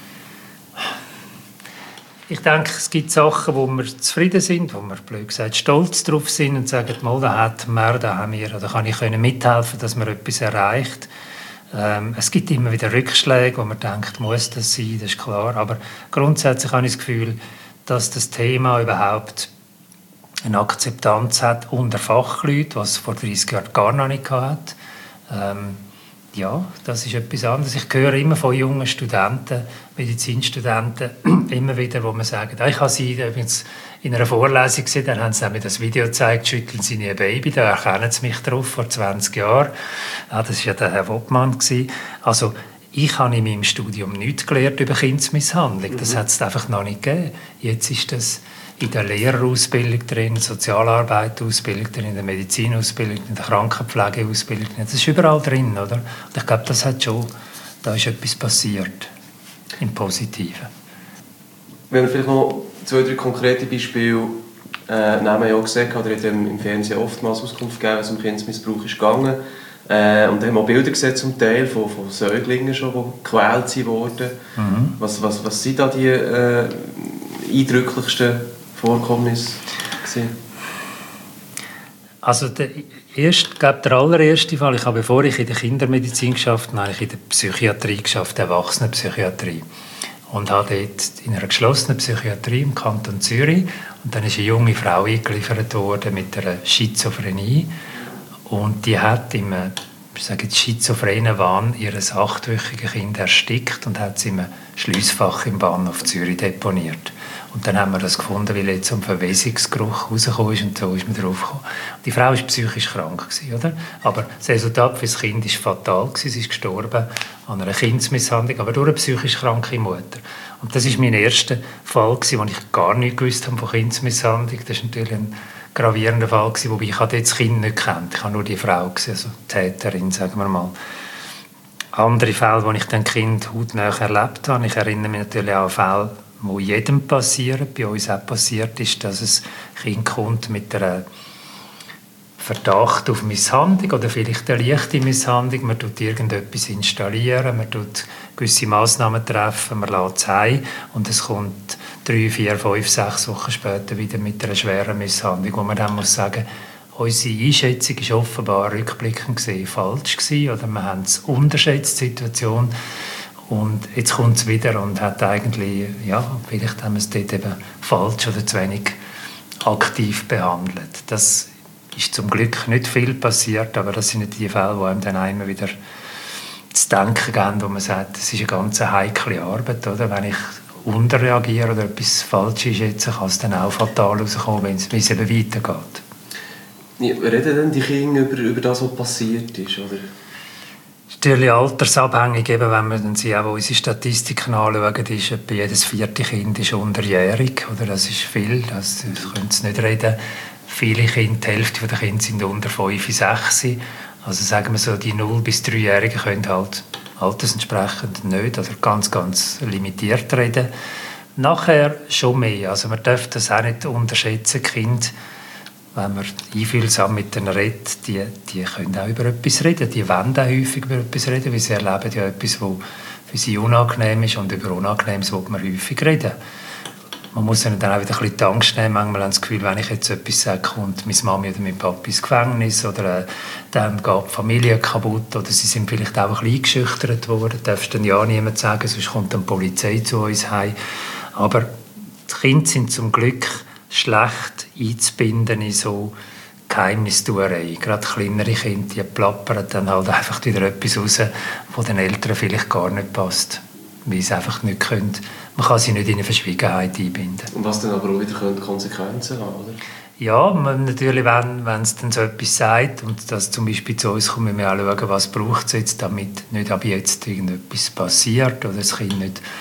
Ich denke, es gibt Sachen, wo wir zufrieden sind, wo wir, blöd gesagt, stolz drauf sind und sagen, mal, da hat man, da haben wir, da kann ich mithelfen, dass man etwas erreicht. Ähm, es gibt immer wieder Rückschläge, wo man denkt, muss das sein, das ist klar. Aber grundsätzlich habe ich das Gefühl, dass das Thema überhaupt eine Akzeptanz hat unter Fachleuten, was es vor dreissig Jahren gar noch nicht hatte. Ähm, Ja, das ist etwas anderes. Ich höre immer von jungen Studenten, Medizinstudenten, immer wieder, wo man sagt, ich habe sie übrigens in einer Vorlesung gesehen, dann haben sie mir das Video gezeigt, schütteln sie nie ein Baby, da erkennen sie mich drauf, vor zwanzig Jahren. Ja, das war ja der Herr Wottmann. Also, ich habe in meinem Studium nichts gelernt über Kindsmisshandlung. Das hat es einfach noch nicht gegeben. Jetzt ist das in der Lehrerausbildung drin, Sozialarbeiterausbildung drin, in der Medizinausbildung, in der Krankenpflegeausbildung drin. Das ist überall drin, oder? Und ich glaube, das hat schon, da ist etwas passiert, im Positiven. Wenn wir vielleicht noch zwei, drei konkrete Beispiele äh, nehmen, ja auch gesehen, oder hat im Fernsehen oftmals Auskunft gegeben, was um Kindsmissbrauch ist gegangen. Äh, und dann haben wir auch Bilder gesehen, zum Teil von, von Säuglingen schon, die gequält wurden. Mhm. Was, was, was sind da die äh, eindrücklichsten Vorkommnisse gewesen? Also der, erst, glaub, der allererste Fall, ich habe, bevor ich in der Kindermedizin geschafft habe, habe ich in der Psychiatrie geschafft, der Erwachsenenpsychiatrie. Und habe dort in einer geschlossenen Psychiatrie im Kanton Zürich. Und dann ist eine junge Frau eingeliefert worden mit einer Schizophrenie. Und die hat im ich sage jetzt, schizophrenen Wahn ihr achtwöchiges Kind erstickt und hat es in einem Schliessfach im Bahnhof Zürich deponiert. Und dann haben wir das gefunden, weil jetzt so ein Verwesungsgeruch rausgekommen ist und so ist man drauf gekommen. Die Frau war psychisch krank, oder? Aber das Resultat für das Kind war fatal. Sie ist gestorben an einer Kindsmisshandlung, aber durch eine psychisch kranke Mutter. Und das war mein erster Fall, wo ich gar nichts gewusst habe von Kindsmisshandlung. Das ist natürlich ein gravierender Fall, wobei ich das Kind nicht kannte. Ich habe nur die Frau gesehen, also die Täterin, sagen wir mal. Andere Fälle, wo ich dann Kind hautnah erlebt habe. Ich erinnere mich natürlich auch an Fälle, die jedem passieren. Bei uns auch passiert ist, dass ein Kind kommt mit einer Verdacht auf Misshandlung oder vielleicht eine leichte Misshandlung. Man tut irgendetwas installieren, man tut gewisse Massnahmen treffen, man lässt es heim und es kommt drei, vier, fünf, sechs Wochen später wieder mit einer schweren Misshandlung, wo man dann muss sagen, unsere Einschätzung war offenbar rückblickend gesehen falsch gewesen, oder wir haben es unterschätzt, die Situation. Und jetzt kommt es wieder und hat eigentlich, ja, vielleicht haben wir es dort eben falsch oder zu wenig aktiv behandelt. Das ist zum Glück nicht viel passiert, aber das sind nicht die Fälle, die einem dann immer wieder zu denken geben, wo man sagt, das ist eine ganz heikle Arbeit, oder? Wenn ich unterreagiere oder etwas falsch ist, jetzt kann es dann auch fatal rauskommen, wenn es eben weitergeht. Ja, reden denn die Kinder über, über das, was passiert ist, oder? Das ist natürlich altersabhängig, eben, wenn wir dann sie auch unsere Statistiken anschauen, ist etwa jedes vierte Kind ist unterjährig, oder? Das ist viel, das, das können Sie nicht reden. Viele Kinder, die Hälfte der Kinder sind unter fünf, sechs. Also sagen wir so, die null- bis dreijährigen können halt altersentsprechend nicht, also ganz, ganz limitiert reden. Nachher schon mehr. Also man darf das auch nicht unterschätzen, Kinder, wenn man einfühlsam mit ihnen redet, die, die können auch über etwas reden. Die wollen auch häufig über etwas reden, weil sie erleben ja etwas, was für sie unangenehm ist und über Unangenehmes will man häufig reden. Man muss ihnen dann auch wieder ein bisschen die Angst nehmen. Manchmal haben sie das Gefühl, wenn ich jetzt etwas sage, kommt meine Mami oder mein Papi ins Gefängnis oder äh, dann geht die Familie kaputt oder sie sind vielleicht auch ein bisschen eingeschüchtert worden. Das darfst du dann ja niemand sagen, sonst kommt dann die Polizei zu uns heim. Aber die Kinder sind zum Glück schlecht einzubinden in so Geheimnistuerei. Gerade kleinere Kinder, die plappern dann halt einfach wieder etwas raus, was den Eltern vielleicht gar nicht passt, weil sie einfach nicht können. Man kann sie nicht in eine Verschwiegenheit einbinden. Und was dann aber auch wieder Konsequenzen haben, oder? Ja, man, natürlich, wenn, wenn es dann so etwas sagt und das zum Beispiel zu uns kommt, müssen wir auch schauen, was braucht es jetzt, damit nicht ab jetzt irgendetwas passiert oder das Kind nicht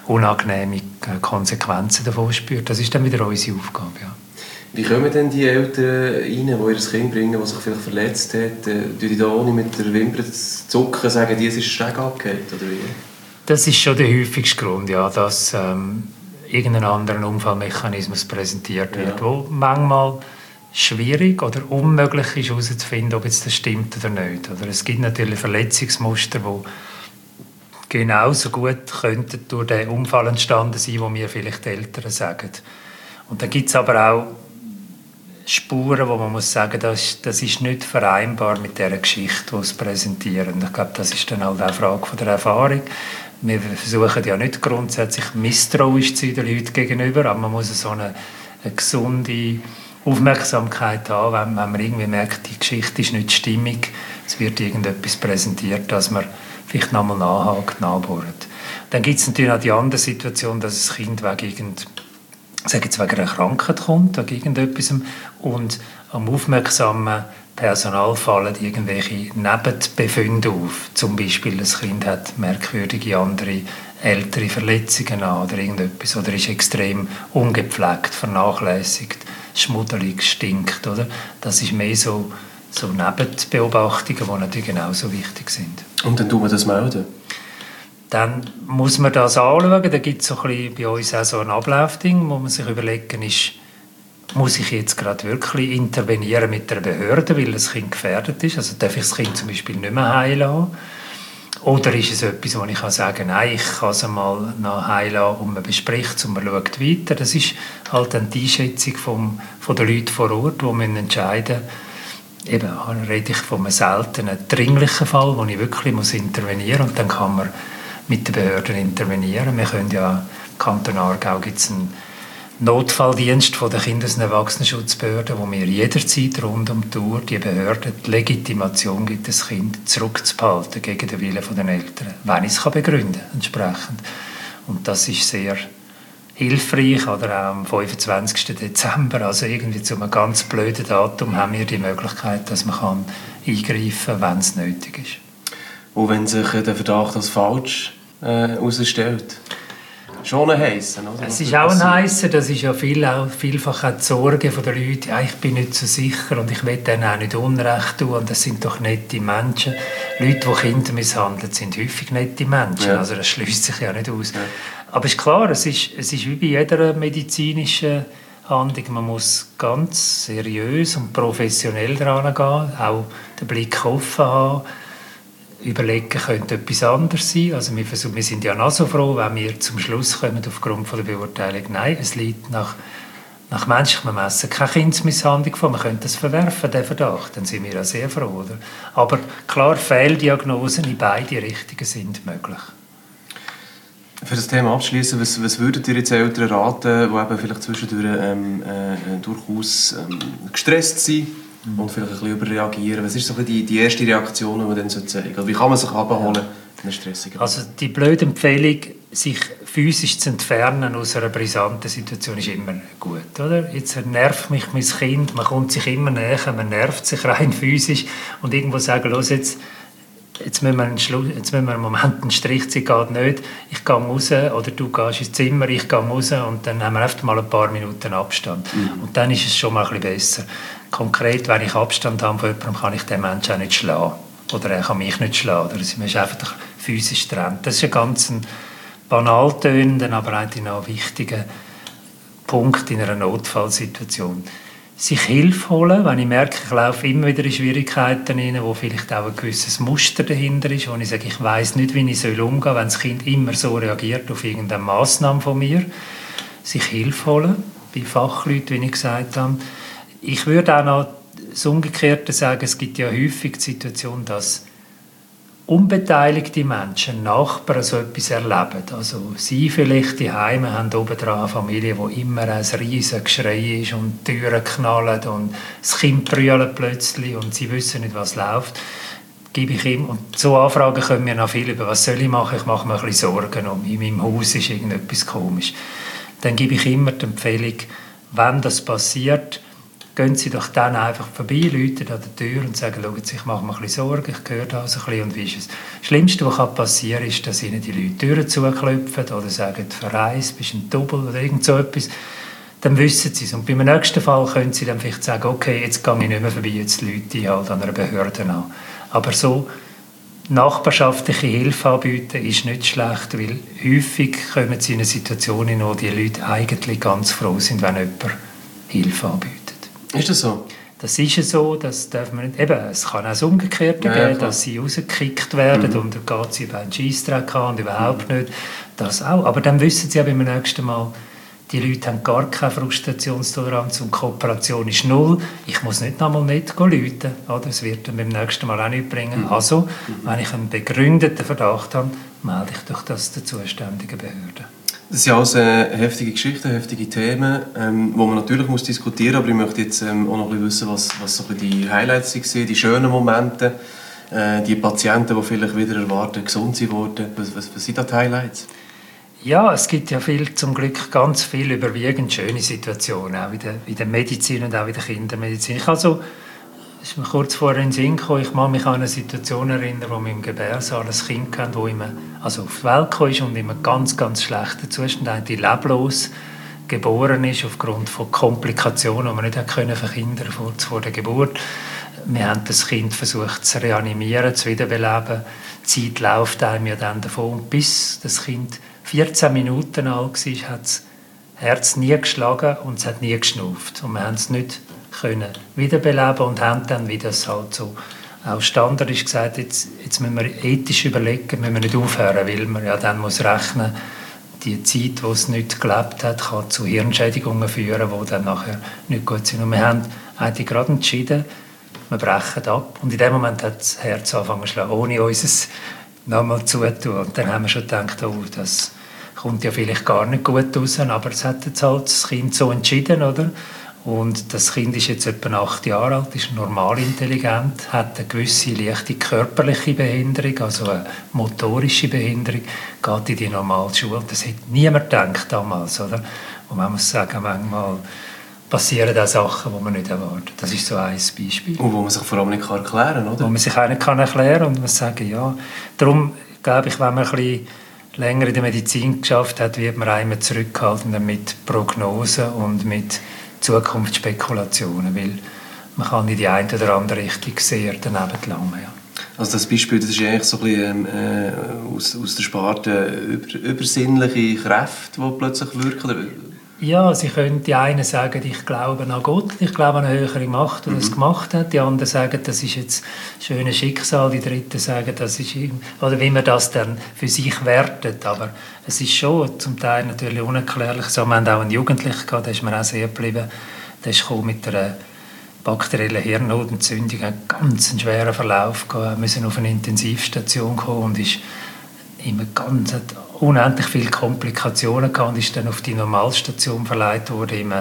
unangenehme Konsequenzen davon spürt. Das ist dann wieder unsere Aufgabe, ja. Wie kommen denn die Eltern rein, die ihr Kind bringen, das sich vielleicht verletzt hat? Tun die da ohne mit der Wimper zu zucken sagen, die ist Steg abgefallen, oder wie? Das ist schon der häufigste Grund, ja, dass ähm, irgendein anderer Unfallmechanismus präsentiert wird, ja. Wo manchmal schwierig oder unmöglich ist herauszufinden, ob jetzt das stimmt oder nicht. Oder es gibt natürlich Verletzungsmuster, die genauso gut könnten durch den Unfall entstanden sein, wo mir vielleicht die Eltern sagen. Und dann gibt es aber auch Spuren, wo man muss sagen, das, das ist nicht vereinbar mit der Geschichte, die sie präsentieren. Ich glaube, das ist dann halt auch eine Frage von der Erfahrung. Wir versuchen ja nicht grundsätzlich misstrauisch zu sein den Leuten gegenüber, aber man muss so eine, eine gesunde Aufmerksamkeit haben, wenn, wenn man irgendwie merkt, die Geschichte ist nicht stimmig, es wird irgendetwas präsentiert, dass man vielleicht nochmal nachhakt, nachbohrt. Dann gibt es natürlich auch die andere Situation, dass das Kind wegen irgend sage jetzt, wegen einer Krankheit kommt, wegen irgendetwas, und am aufmerksamen Personal fallen irgendwelche Nebenbefunde auf. Zum Beispiel, das Kind hat merkwürdige andere ältere Verletzungen an oder irgendetwas, oder ist extrem ungepflegt, vernachlässigt, schmuddelig, stinkt. Oder? Das ist mehr so, so Nebenbeobachtungen, die natürlich genauso wichtig sind. Und dann tun wir das melden? Dann muss man das anschauen. Da gibt es so ein bisschen bei uns auch so ein Ablaufding, wo man sich überlegen ist, muss ich jetzt gerade wirklich intervenieren mit der Behörde, weil das Kind gefährdet ist? Also darf ich das Kind zum Beispiel nicht mehr heilen? Oder ist es etwas, wo ich kann sagen, nein, ich kann es einmal noch heilen und man bespricht es und man schaut weiter. Das ist halt dann die Einschätzung vom, von den Leuten vor Ort, die müssen entscheiden müssen. Eben, rede ich von einem seltenen, dringlichen Fall, wo ich wirklich muss intervenieren muss, und dann kann man mit den Behörden intervenieren. Wir können ja, im Kanton Aargau gibt es einen Notfalldienst von der Kindes- und Erwachsenenschutzbehörde, wo mir jederzeit rund um die Uhr die Behörde die Legitimation gibt, das Kind zurückzubehalten gegen den Willen der Eltern, wenn ich es begründen kann, entsprechend. Und das ist sehr hilfreich. Oder auch am fünfundzwanzigsten Dezember, also irgendwie zu einem ganz blöden Datum, haben wir die Möglichkeit, dass man eingreifen kann, wenn es nötig ist. Und wenn sich der Verdacht als falsch herausstellt? Äh, Schon ein heißer, oder? Es ist auch ein heißer, das ist ja viel, auch, vielfach auch die Sorge der Leute, ja, ich bin nicht so sicher und ich will denen auch nicht Unrecht tun, und das sind doch nette Menschen. Leute, die Kinder misshandeln, sind häufig nette Menschen, ja. Also das schließt sich ja nicht aus. Ja. Aber es ist klar, es ist, es ist wie bei jeder medizinischen Handlung, man muss ganz seriös und professionell daran gehen, auch den Blick offen haben, überlegen, könnte etwas anderes sein. Also wir, versuchen, wir sind ja noch so froh, wenn wir zum Schluss kommen, aufgrund von der Beurteilung, nein, es liegt nach, nach menschlichem Ermessen keine Kindsmisshandlung vor. Man könnte das verwerfen, den Verdacht. Dann sind wir ja sehr froh. Oder? Aber klar, Fehldiagnosen in beide Richtungen sind möglich. Für das Thema abschließen, was, was würdet ihr jetzt Eltern raten, die eben vielleicht zwischendurch ähm, äh, durchaus ähm, gestresst sind und vielleicht ein bisschen überreagieren? Was ist so die, die erste Reaktion, die man dann zeigen sollte? Wie kann man sich abholen in einer stressigen Also die blöde Empfehlung, sich physisch zu entfernen aus einer brisanten Situation, ist immer gut. Oder? Jetzt nervt mich mein Kind, man kommt sich immer näher, man nervt sich rein physisch, und irgendwo sagen, los, jetzt, jetzt, müssen wir einen Schluss, jetzt müssen wir einen Moment einen Strich ziehen, geht nicht, ich gehe raus, oder du gehst ins Zimmer, ich gehe raus, und dann haben wir einfach mal ein paar Minuten Abstand. Mhm. Und dann ist es schon mal ein bisschen besser. Konkret, wenn ich Abstand habe von jemandem, kann ich den Menschen auch nicht schlagen. Oder er kann mich nicht schlagen. Oder man ist einfach physisch getrennt. Das ist ein ganz banal tönender, aber eigentlich noch ein wichtiger Punkt in einer Notfallsituation. Sich Hilfe holen, wenn ich merke, ich laufe immer wieder in Schwierigkeiten rein, wo vielleicht auch ein gewisses Muster dahinter ist, wo ich sage, ich weiss nicht, wie ich umgehen soll, wenn das Kind immer so reagiert auf irgendeine Massnahme von mir. Sich Hilfe holen, bei Fachleuten, wie ich gesagt habe. Ich würde auch noch das Umgekehrte sagen, es gibt ja häufig die Situation, dass unbeteiligte Menschen, Nachbarn, so etwas erleben. Also sie vielleicht die Heime haben obendran eine Familie, wo immer ein riesiges Geschrei ist und die Türen knallen und das Kind brüllt plötzlich und sie wissen nicht, was läuft. Gebe ich ihm, und so Anfragen können wir noch viel über, was soll ich machen? Ich mache mir ein bisschen Sorgen um, in meinem Haus ist irgendetwas komisch. Dann gebe ich immer die Empfehlung, wenn das passiert, gehen Sie doch dann einfach vorbei, läuten an der Tür und sagen, schauen Sie, ich mache mir ein bisschen Sorgen, ich höre da so ein bisschen und wie ist es. Das Schlimmste, was passieren kann, ist, dass Ihnen die Leute Türen zuklopfen oder sagen, verreist, bist ein Double oder irgend so etwas. Dann wissen Sie es. Und beim nächsten Fall können Sie dann vielleicht sagen, okay, jetzt gehe ich nicht mehr vorbei, jetzt läute ich halt an einer Behörde an. Aber so nachbarschaftliche Hilfe anbieten ist nicht schlecht, weil häufig kommen Sie in eine Situation, in der die Leute eigentlich ganz froh sind, wenn jemand Hilfe anbietet. Ist das so? Das ist so, das darf man nicht. Eben, es kann auch das Umgekehrte ja, geben, dass sie rausgekickt werden mhm. und dann geht sie über einen Scheissdreck an und überhaupt mhm. nicht. Das auch. Aber dann wissen sie ja beim nächsten Mal, die Leute haben gar keine Frustrationstoleranz und Kooperation ist null. Ich muss nicht nochmal nicht läuten. Das wird dann beim nächsten Mal auch nicht bringen. Mhm. Also, mhm. wenn ich einen begründeten Verdacht habe, melde ich doch das der zuständigen Behörde. Das sind alles äh, heftige Geschichten, heftige Themen, ähm, die man natürlich muss diskutieren muss. Aber ich möchte jetzt ähm, auch noch ein bisschen wissen, was, was so ein bisschen die Highlights waren, die schönen Momente, äh, die Patienten, die vielleicht wieder erwarten, gesund sind worden. Was, was, was sind da die Highlights? Ja, es gibt ja viel, zum Glück ganz viele überwiegend schöne Situationen, auch in der, in der Medizin und auch in der Kindermedizin. Ich also, es ist mir kurz vorher in den Sinn gekommen, ich kann mich an eine Situation erinnern, wo wir im Gebärsaal ein Kind hatten, das immer, also auf die Welt kam und in einem ganz, ganz schlechten Zustand, eigentlich leblos geboren ist, aufgrund von Komplikationen, die man nicht können verhindern vor, vor der Geburt. Wir haben das Kind versucht zu reanimieren, zu wiederbeleben. Die Zeit läuft einem ja dann davon, bis das Kind vierzehn Minuten alt war, hat das Herz nie geschlagen und es hat nie geschnauft. Und wir haben es nicht können wiederbeleben und haben dann, wie das halt so auch Standard ist, gesagt, jetzt, jetzt müssen wir ethisch überlegen, müssen wir nicht aufhören, weil man ja dann muss rechnen, die Zeit, wo es nicht gelebt hat, kann zu Hirnschädigungen führen, die dann nachher nicht gut sind. Und wir haben eigentlich gerade entschieden, wir brechen ab. Und in dem Moment hat das Herz angefangen zu schlagen, ohne uns nochmal zutun. Und dann haben wir schon gedacht, oh, das kommt ja vielleicht gar nicht gut raus, aber es hat jetzt halt das Kind so entschieden, oder? Und das Kind ist jetzt etwa acht Jahre alt, ist normal intelligent, hat eine gewisse leichte körperliche Behinderung, also eine motorische Behinderung, geht in die normale Schule. Das hätte niemand gedacht damals, oder? Und man muss sagen, manchmal passieren auch Sachen, die man nicht erwartet. Das ist so ein Beispiel. Und wo man sich vor allem nicht erklären kann, oder? Wo man sich auch nicht erklären kann und man sagt, ja. Darum glaube ich, wenn man ein bisschen länger in der Medizin geschafft hat, wird man einmal zurückhaltender mit Prognosen und mit Zukunftsspekulationen, weil man kann in die eine oder andere Richtung sehr daneben gelangen. Ja. Also das Beispiel, das ist eigentlich so ein bisschen äh, aus, aus der Sparte über, übersinnliche Kräfte, die plötzlich wirken? Oder? Ja, sie können die einen sagen, ich glaube an Gott, ich glaube an eine höhere Macht, die mhm. das gemacht hat. Die anderen sagen, das ist jetzt ein schönes Schicksal. Die Dritten sagen, das ist, oder wie man das dann für sich wertet. Aber es ist schon zum Teil natürlich unerklärlich. So, wir haben auch einen Jugendlichen gehabt, der ist mir auch sehr geblieben. Der ist mit einer bakteriellen Hirnhautentzündung, einen ganz schweren Verlauf gehabt. Er musste auf eine Intensivstation kommen und ist immer ganz, hat unendlich viele Komplikationen gehabt und ist dann auf die Normalstation verleiht worden in einem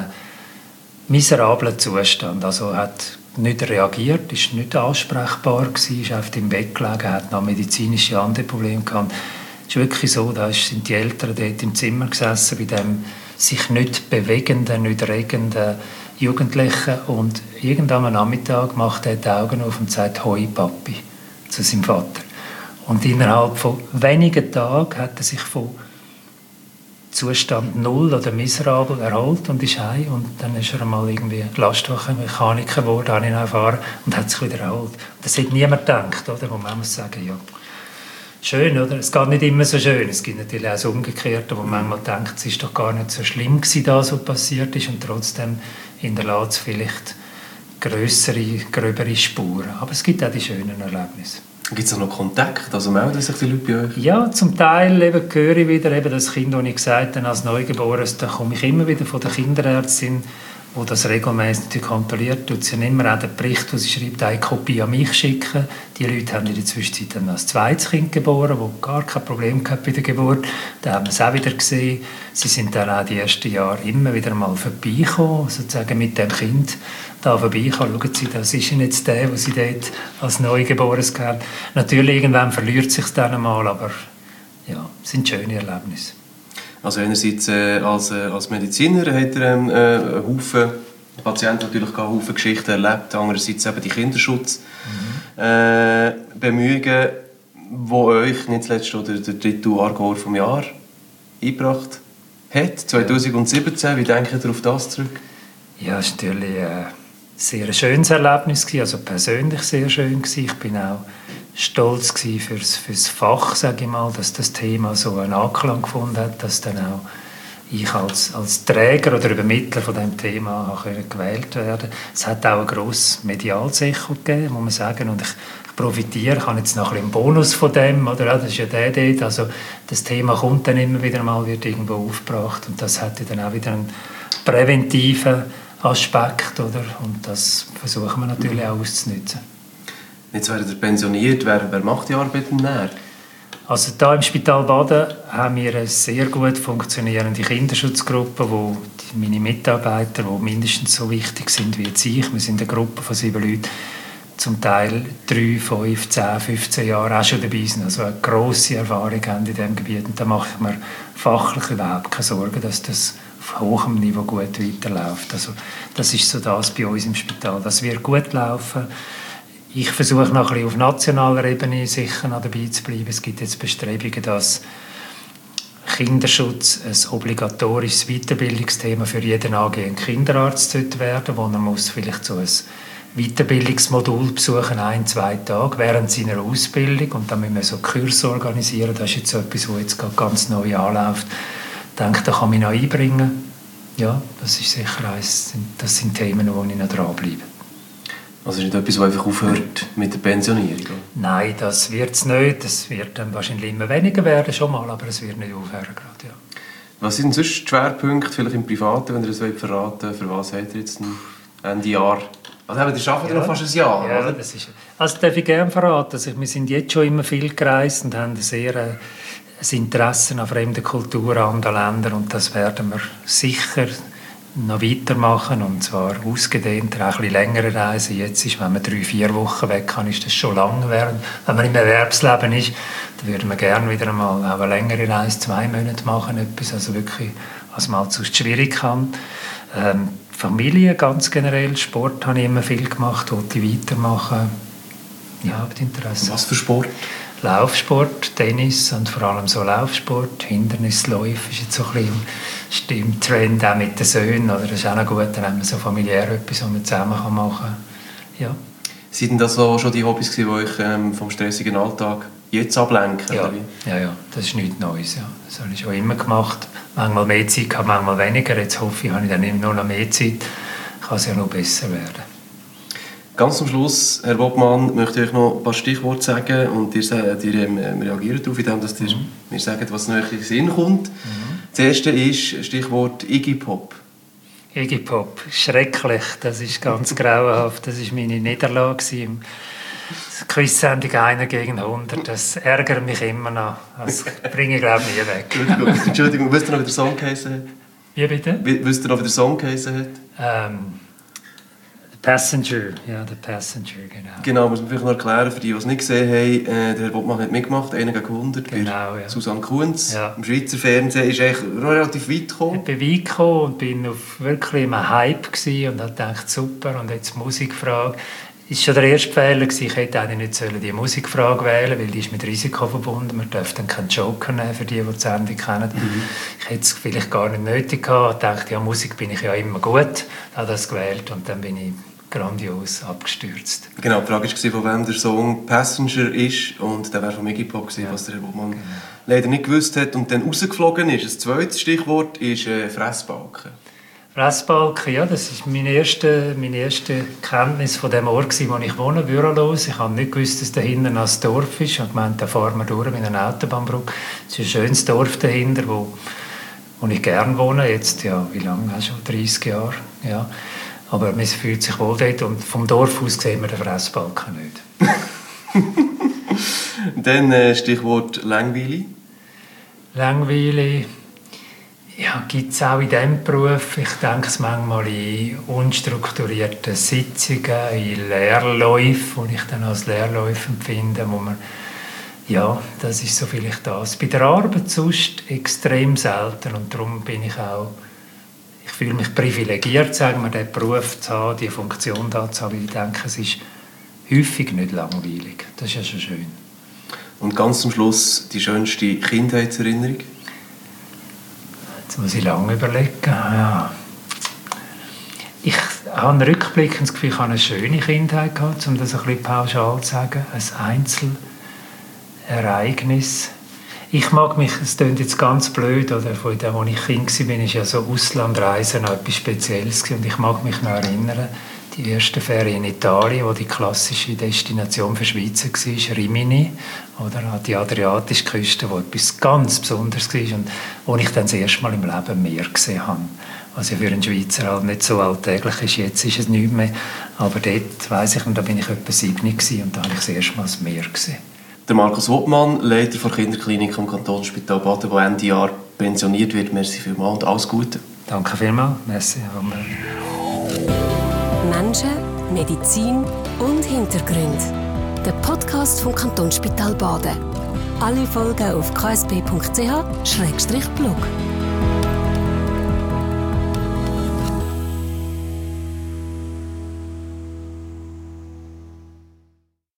miserablen Zustand. Also hat nicht reagiert, ist nicht ansprechbar gewesen, ist auf dem Bett gelegen, hat noch medizinische andere Probleme gehabt. Es ist wirklich so, da sind die Eltern dort im Zimmer gesessen, bei dem sich nicht bewegenden, nicht regenden Jugendlichen und irgendwann am Nachmittag macht er die Augen auf und sagt «Hoi, Papi» zu seinem Vater. Und innerhalb von wenigen Tagen hat er sich von Zustand null oder miserabel erholt und ist heim. Und dann ist er einmal irgendwie Lastwagenmechaniker geworden, habe ich erfahren, und hat sich wieder erholt. Das hätte niemand gedacht, oder? Wo man muss sagen, ja, schön, oder? Es geht nicht immer so schön. Es gibt natürlich auch das Umgekehrte, wo man manchmal denkt, es ist doch gar nicht so schlimm gewesen, das, was passiert ist, und trotzdem hinterlässt es vielleicht grössere, gröbere Spuren. Aber es gibt auch die schönen Erlebnisse. Gibt es auch noch Kontakt? Also melden sich die Leute bei euch? Ja, zum Teil eben höre ich wieder eben das Kind, das ich gesagt habe, als Neugeborenes, da komme ich immer wieder von der Kinderärztin, die das regelmäßig kontrolliert, tut sie immer auch den Bericht, den sie schreibt, eine Kopie an mich schicken. Die Leute haben in der Zwischenzeit dann ein zweites Kind geboren, das gar kein Problem hatte bei der Geburt. Da haben wir es auch wieder gesehen. Sie sind dann auch die ersten Jahre immer wieder mal vorbeigekommen, sozusagen mit dem Kind da vorbeikommen. Schauen Sie, das ist jetzt der, den Sie dort als Neugeborenes haben. Natürlich, irgendwann verliert es sich dann einmal, aber ja, es sind schöne Erlebnisse. Also einerseits äh, als, äh, als Mediziner hat er ähm, äh, einen Haufen Der Patient hat natürlich eine Haufen Geschichten erlebt, andererseits eben die Kinderschutzbemühungen, mhm. äh, die euch nicht zuletzt der, der dritte Aargauer vom Jahr eingebracht hat, zwanzig siebzehn. Wie denkt ihr auf das zurück? Ja, es war natürlich ein sehr schönes Erlebnis, also persönlich sehr schön. Ich bin auch stolz für das Fach, sage ich mal, dass das Thema so einen Anklang gefunden hat, dass dann auch ich als, als Träger oder Übermittler von diesem Thema auch gewählt werden. Es hat auch ein grosses mediales Echo gegeben, muss man sagen. Und ich, ich profitiere, ich habe jetzt noch ein bisschen einen Bonus von dem, oder? Das ist ja der dort. Also das Thema kommt dann immer wieder mal, wird irgendwo aufgebracht. Und das hat dann auch wieder einen präventiven Aspekt, oder? Und das versuchen wir natürlich auch auszunutzen. Jetzt werdet ihr pensioniert. Wer, wer macht die Arbeit näher? Also hier im Spital Baden haben wir eine sehr gut funktionierende Kinderschutzgruppe, wo die, meine Mitarbeiter, die mindestens so wichtig sind wie jetzt ich, wir sind eine Gruppe von sieben Leuten, zum Teil drei, fünf, zehn, fünfzehn Jahre auch schon dabei sind, also eine grosse Erfahrung haben in diesem Gebiet. Und da mache ich mir fachlich überhaupt keine Sorgen, dass das auf hohem Niveau gut weiterläuft. Also das ist so das bei uns im Spital. Das wird gut laufen. Ich versuche noch ein bisschen auf nationaler Ebene sicher noch dabei zu bleiben. Es gibt jetzt Bestrebungen, dass Kinderschutz ein obligatorisches Weiterbildungsthema für jeden angehenden Kinderarzt werden, wo er muss vielleicht so ein Weiterbildungsmodul besuchen, ein, zwei Tage während seiner Ausbildung, und dann müssen wir so Kurse organisieren. Das ist jetzt so etwas, was jetzt gerade ganz neu anläuft. Ich denke, da kann ich noch einbringen. Ja, das ist sicher eins, das sind Themen, wo ich noch dranbleibe. Also ist nicht etwas, das einfach aufhört mit der Pensionierung? Oder? Nein, das wird es nicht. Das wird dann wahrscheinlich immer weniger werden, schon mal, aber es wird nicht aufhören gerade, ja. Was sind sonst die Schwerpunkte, vielleicht im Privaten, wenn ihr das verraten wollt? Für was habt ihr jetzt ein Ende Jahr? Also eben, ihr arbeitet ja noch fast ein Jahr, ja, oder? Das ist, also darf ich gerne verraten. Also wir sind jetzt schon immer viel gereist und haben sehr äh, ein Interesse an fremden Kulturen, anderen Ländern, und das werden wir sicher noch weitermachen, und zwar ausgedehnter, auch ein bisschen längere Reisen. Jetzt ist, wenn man drei, vier Wochen weg kann, ist das schon lang. Während, wenn man im Erwerbsleben ist, dann würden wir gerne wieder einmal auch eine längere Reise, zwei Monate machen, etwas, also wirklich, was man halt sonst schwierig kann. Ähm, Familie ganz generell, Sport habe ich immer viel gemacht, wollte ich weitermachen. Ja, habe Interesse. Was für Sport? Laufsport, Tennis und vor allem so Laufsport, Hindernisläufe ist jetzt so ein bisschen im Trend, auch mit den Söhnen, oder? Das ist auch noch gut, dann haben wir so familiär etwas, was man zusammen machen kann. Ja. Sind denn das so schon die Hobbys, die euch ähm, vom stressigen Alltag jetzt ablenken? Ja, ja, ja, das ist nichts Neues. Ja. Das habe ich schon immer gemacht. Manchmal mehr Zeit gehabt, manchmal weniger. Jetzt hoffe ich, habe ich dann nur noch mehr Zeit. Kann es ja noch besser werden. Ganz zum Schluss, Herr Bobmann, möchte ich euch noch ein paar Stichworte sagen, und ihr, ihr ähm, reagiert darauf, indem dass ihr mhm. mir sagt, was euch in den Sinn kommt. Mhm. Das erste ist Stichwort Iggy Pop. Iggy Pop, schrecklich, das ist ganz grauenhaft. Das war meine Niederlage im Quiz-Sendung einer gegen hundert. Das ärgert mich immer noch. Das bringe ich, glaube ich, nie weg. Entschuldigung, wisst ihr noch, wie der Song geheißen hat? Wie bitte? Wisst ihr noch, wie der Song geheißen hat? Ähm... Passenger, ja, der Passenger, genau. Genau, muss man vielleicht noch erklären, für die, die es nicht gesehen haben, äh, der Herr Bobmann hat mitgemacht, einer gegen hundert, genau, ja. Susanne Kunz. Ja. Im Schweizer Fernsehen ist echt relativ weit gekommen. Ich bin weit gekommen und bin auf wirklich im Hype gewesen und habe gedacht, super, und jetzt Musikfrage. Es war schon der erste Fehler, ich hätte eigentlich nicht die Musikfrage wählen, weil die ist mit Risiko verbunden. Man darf dann keinen Joker nehmen, für die, die die Sendung kennen. Mhm. Ich hätte es vielleicht gar nicht nötig gehabt. Ich dachte, ja, Musik bin ich ja immer gut. Ich habe das gewählt und dann bin ich grandios abgestürzt. Genau, die Frage war, von wem der Song «Passenger» ist, und der wäre von Iggy Pop gewesen, ja. Was der Herr Bobmann genau. leider nicht gewusst hat und dann rausgeflogen ist. Das zweite Stichwort ist äh, «Fressbalken». Fressbalken, ja, das war meine erste, meine erste Kenntnis von dem Ort, wo ich wohne, Bürolos. Ich habe nicht gewusst, dass dahinter ein Dorf ist. Ich habe gemeint, da fahren wir durch mit einer Autobahnbrücke. Es ist ein schönes Dorf dahinter, wo, wo ich gerne wohne. Jetzt, ja, wie lange? Schon dreißig Jahre. Ja. Aber man fühlt sich wohl dort, und vom Dorf aus sehen wir den Fressbalken nicht. Dann äh, Stichwort «Langweile». Langweile, ja, gibt es auch in diesem Beruf. Ich denke es manchmal in unstrukturierten Sitzungen, in Leerläufen, die ich dann als Leerläufe empfinde, wo man, ja, das ist so vielleicht das. Bei der Arbeit sonst extrem selten, und darum bin ich auch ich fühle mich privilegiert, sagen wir, diesen Beruf zu haben, diese Funktion da zu haben, weil ich denke, es ist häufig nicht langweilig. Das ist ja schon schön. Und ganz zum Schluss die schönste Kindheitserinnerung? Jetzt muss ich lange überlegen. Ja. Ich habe rückblickend das Gefühl, ich habe eine schöne Kindheit gehabt, um das ein bisschen pauschal zu sagen. Ein Einzelereignis. Ich mag mich, es klingt jetzt ganz blöd, oder von dem, als ich Kind war, war ja so Auslandreisen noch etwas Spezielles. Und ich mag mich noch erinnern, die erste Ferien in Italien, wo die klassische Destination für Schweizer war, Rimini, oder an die adriatische Küste, wo etwas ganz Besonderes war und wo ich dann das erste Mal im Leben Meer gesehen habe. Was ja für einen Schweizer halt nicht so alltäglich ist, jetzt ist es nichts mehr. Aber dort, weiss ich, da bin ich etwa sieben und da habe ich das erste Mal das Meer gesehen. Der Markus Wobmann, Leiter der Kinderklinik am Kantonsspital Baden, der Ende Jahr pensioniert wird. Merci vielmals und alles Gute. Danke vielmals. Merci. Menschen, Medizin und Hintergründe. Der Podcast vom Kantonsspital Baden. Alle Folgen auf k s b punkt c h schrägstrich blog.